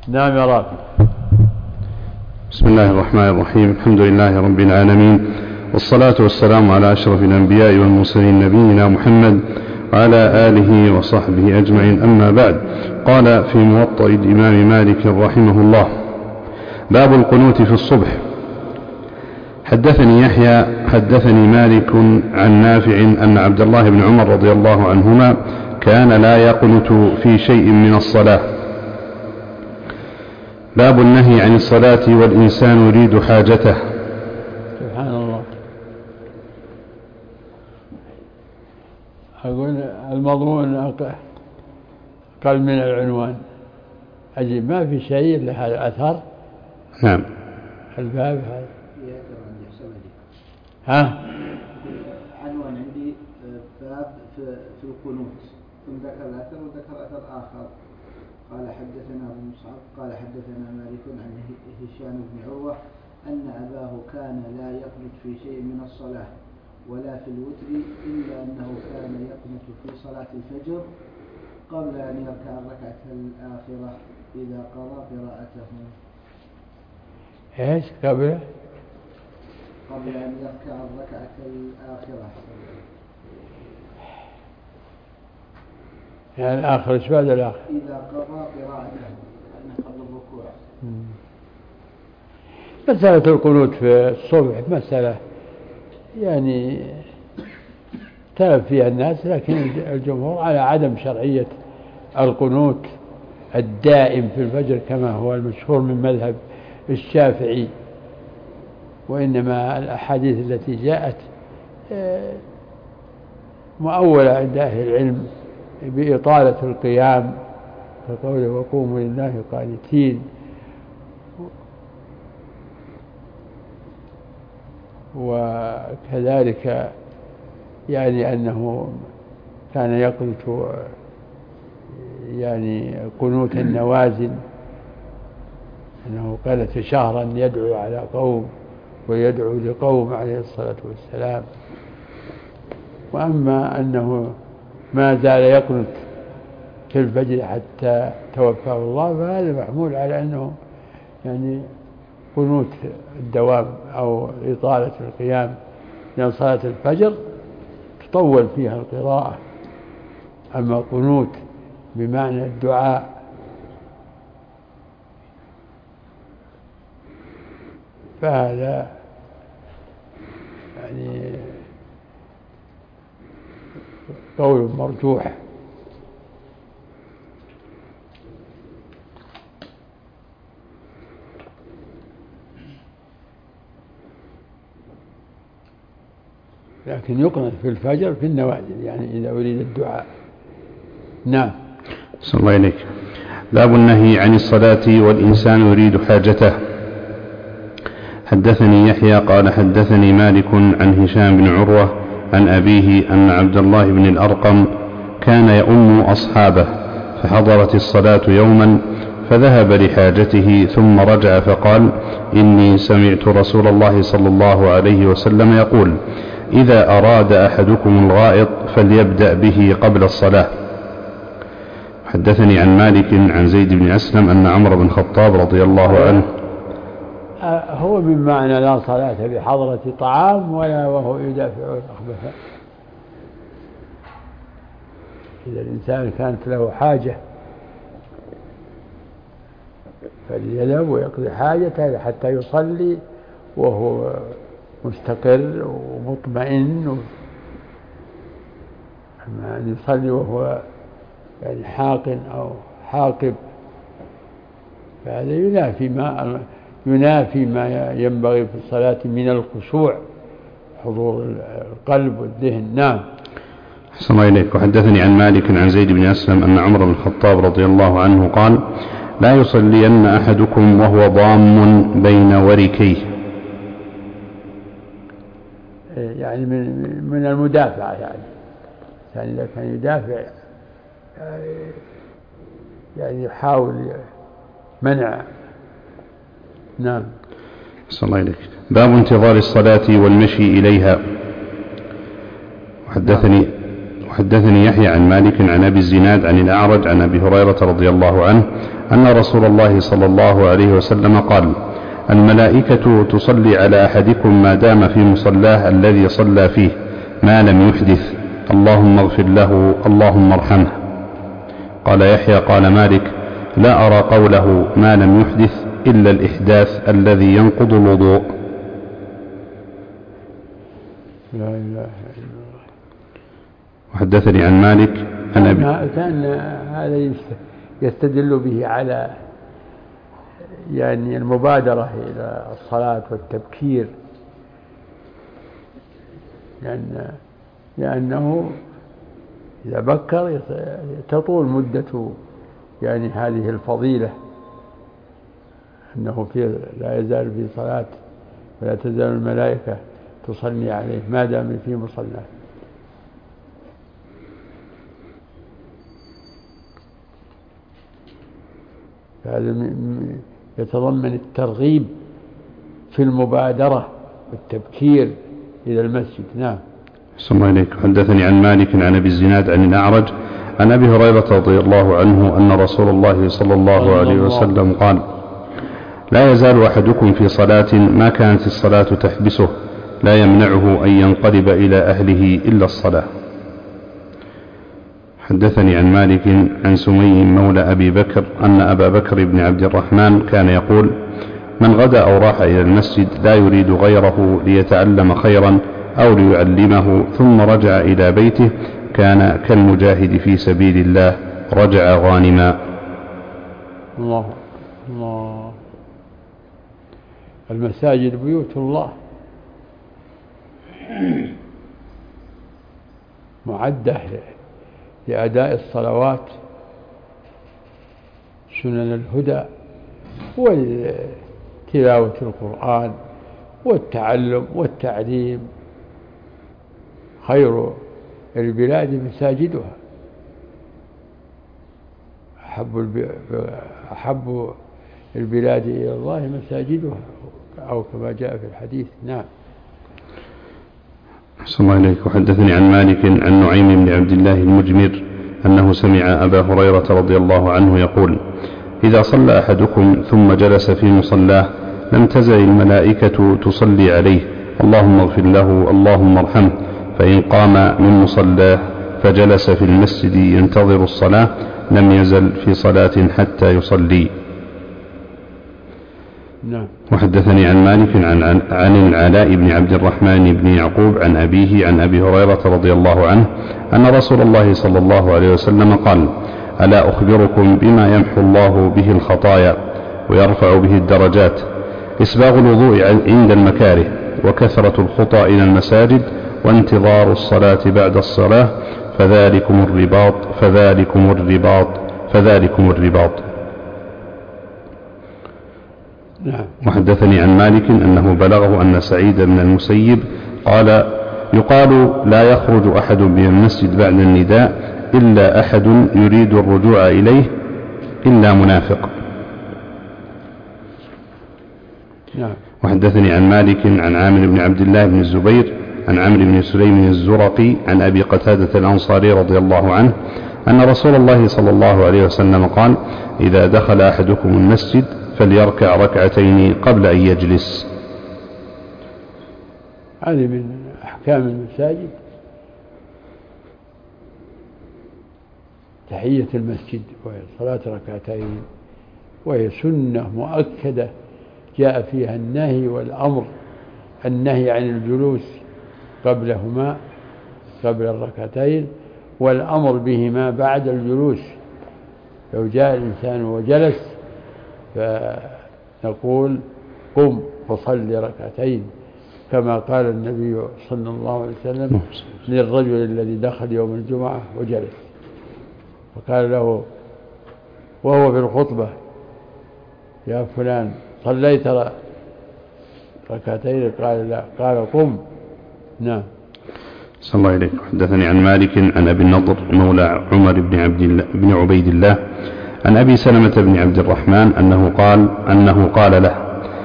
نعم يا رافع. بسم الله الرحمن الرحيم. الحمد لله رب العالمين، والصلاة والسلام على أشرف الأنبياء والمرسلين نبينا محمد وعلى آله وصحبه أجمعين. أما بعد، قال في موطأ الإمام مالك رحمه الله: باب القنوت في الصبح. حدثني يحيى حدثني مالك عن نافع أن عبد الله بن عمر رضي الله عنهما كان لا يقنت في شيء من الصلاة. باب النهي عن الصلاة والإنسان يريد حاجته. سبحان الله. أقول المضمون أقل من العنوان. أجيب ما في شيء إلا هذا الأثر. نعم. الباب هذا. ها؟ عنوان عندي باب في القنوت، ثم ذكر الأثر وذكر أثر آخر. قال حدثنا أبو مصعب قال حدثنا مالك عن هشام بن عروة أن أباه كان لا يقنت في شيء من الصلاة ولا في الوتر، إلا أنه كان يقنت في صلاة الفجر قبل أن يركع الركعة الآخرة إذا قرأ قراءته. إيش قبل أن يركع الركعة الآخرة، يعني الآخر إيش بعد الآخر؟ إذا قرأ قراءته قبل الركوع. مسألة القنوت في الصبح مسألة يعني اختلف فيها الناس، لكن الجمهور على عدم شرعية القنوت الدائم في الفجر كما هو المشهور من مذهب الشافعي، وإنما الأحاديث التي جاءت مؤولة عند أهل العلم بإطالة القيام، فقوله وقوموا لله قانتين، وكذلك يعني أنه كان يقنت يعني قنوت النوازل، أنه قالت شهرا يدعو على قوم ويدعو لقوم عليه الصلاة والسلام. وأما أنه ما زال يقنت في الفجر حتى توفاه الله، فهذا محمول على أنه يعني قنوت الدوام أو إطالة القيام، لأن صلاة الفجر تطول فيها القراءة. أما قنوت بمعنى الدعاء فهذا يعني قول مرجوح. لكن يقنط في الفجر في النوازل، يعني إذا أريد الدعاء. نعم. صلى الله عليك. باب النهي عن الصلاة والإنسان يريد حاجته. حدثني يحيى قال حدثني مالك عن هشام بن عروة عن أبيه أن عبد الله بن الأرقم كان يؤم أصحابه، فحضرت الصلاة يوما فذهب لحاجته ثم رجع فقال: إني سمعت رسول الله صلى الله عليه وسلم يقول: إذا أراد أحدكم الغائط فليبدأ به قبل الصلاة. حدثني عن مالك عن زيد بن أسلم أن عمر بن الخطاب رضي الله عنه هو من معنى لا صلاة بحضرة طعام ولا وهو يدافع الأخبث. إذا الإنسان كانت له حاجة فليذهب ويقضي حاجته حتى يصلي وهو مستقر ومطمئن، أما أن يصلي وهو يعني حاقن أو حاقب فهذا ينافي ما ينبغي في الصلاة من الخشوع، حضور القلب والذهن. نعم. أحسن الله إليك. وحدثني عن مالك عن زيد بن أسلم أن عمر بن الخطاب رضي الله عنه قال: لا يصلين أحدكم وهو ضام بين وركيه، يعني من المدافعة، يعني إذا كان يدافع يعني يحاول منع. نعم. صلى الله عليك. باب انتظار الصلاة والمشي إليها. وحدثني يحيى عن مالك عن أبي الزناد عن الأعرج عن أبي هريرة رضي الله عنه أن رسول الله صلى الله عليه وسلم قال: الملائكة تصلي على أحدكم ما دام في مصلاه الذي صلى فيه ما لم يحدث، اللهم اغفر له اللهم ارحمه. قال يحيى قال مالك: لا أرى قوله ما لم يحدث إلا الإحداث الذي ينقض الوضوء. لا إله إلا الله. وحدثني عن مالك أن كان هذا يستدل به على يعني المبادرة إلى الصلاة والتبكير، لأنه إذا بكر تطول مدة يعني هذه الفضيلة، أنه لا يزال في صلاة ولا تزال الملائكة تصلي عليه ما دام في مصلاه. هذا يتضمن الترغيب في المبادرة والتبكير إلى المسجد. نعم. صلى الله عليك. حدثني عن مالك عن أبي الزناد عن الأعرج عن أبي هريرة رضي الله عنه أن رسول الله صلى الله عليه وسلم قال: لا يزال أحدكم في صلاة ما كانت الصلاة تحبسه لا يمنعه أن ينقلب إلى أهله إلا الصلاة. حدثني عن مالك عن سمي مولى أبي بكر أن أبا بكر بن عبد الرحمن كان يقول: من غدا أو راح إلى المسجد لا يريد غيره ليتعلم خيرا أو ليعلمه ثم رجع إلى بيته كان كالمجاهد في سبيل الله رجع غانما. الله الله. المساجد بيوت الله معدة لأداء الصلوات سنن الهدى وتلاوة القرآن والتعلم والتعليم. خير البلاد مساجدها، أحب البلاد إلى الله مساجدها، أو كما جاء في الحديث. نعم. أحسن الله إليك. وحدثني عن مالك عن نعيم بن عبد الله المجمر أنه سمع أبا هريرة رضي الله عنه يقول: إذا صلى أحدكم ثم جلس في مصلاه لم تزل الملائكة تصلي عليه اللهم اغفر له اللهم ارحمه، فإن قام من مصلاه فجلس في المسجد ينتظر الصلاة لم يزل في صلاة حتى يصلي. نعم. وحدثني عن مالك عن العلاء بن عبد الرحمن بن يعقوب عن أبيه عن أبي هريرة رضي الله عنه أن رسول الله صلى الله عليه وسلم قال: ألا أخبركم بما يمحو الله به الخطايا ويرفع به الدرجات؟ إسباغ الوضوء عند المكاره، وكثرة الخطى إلى المساجد، وانتظار الصلاة بعد الصلاة، فذلكم الرباط فذلكم الرباط فذلكم الرباط. نعم. وحدثني عن مالك أنه بلغه أن سعيد بن المسيب قال: يقال لا يخرج أحد من المسجد بعد النداء إلا أحد يريد الرجوع إليه إلا منافق. نعم. وحدثني عن مالك عن عامر بن عبد الله بن الزبير عن عمرو بن سليم الزرقي عن أبي قتادة الأنصاري رضي الله عنه أن رسول الله صلى الله عليه وسلم قال: إذا دخل أحدكم المسجد فليركع ركعتين قبل أن يجلس. هذه من أحكام المساجد تحية المسجد، وهي صلاة ركعتين، وهي سنة مؤكدة جاء فيها النهي والأمر، النهي عن الجلوس قبلهما قبل الركعتين، والأمر بهما بعد الجلوس. لو جاء الإنسان وجلس فنقول: قم فصل ركعتين، كما قال النبي صلى الله عليه وسلم للرجل الذي دخل يوم الجمعة وجلس، وقال له وهو في الخطبة: يا فلان صليت ركعتين؟ قال لا، قال قم. نعم. صلى الله عليه. حدثني عن مالك عن أبي النضر مولى عمر بن عبيد الله عن أبي سلمة بن عبد الرحمن أنه قال له: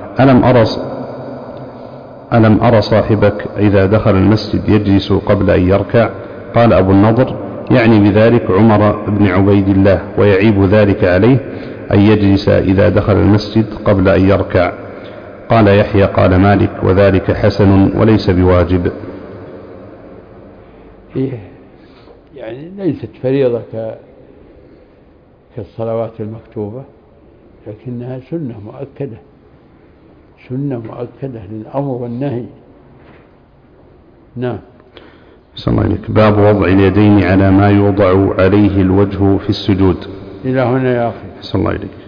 ألم أرى صاحبك إذا دخل المسجد يجلس قبل أن يركع؟ قال أبو النضر: يعني بذلك عمر بن عبيد الله ويعيب ذلك عليه، أن يجلس إذا دخل المسجد قبل أن يركع. قال يحيى قال مالك وذلك حسن وليس بواجب. يعني ليست فريضة كالصلوات المكتوبة، لكنها سنة مؤكدة للأمر والنهي. نعم. صلى الله عليك. باب وضع اليدين على ما يوضع عليه الوجه في السجود. إلى هنا يا أخي. صلى الله عليك.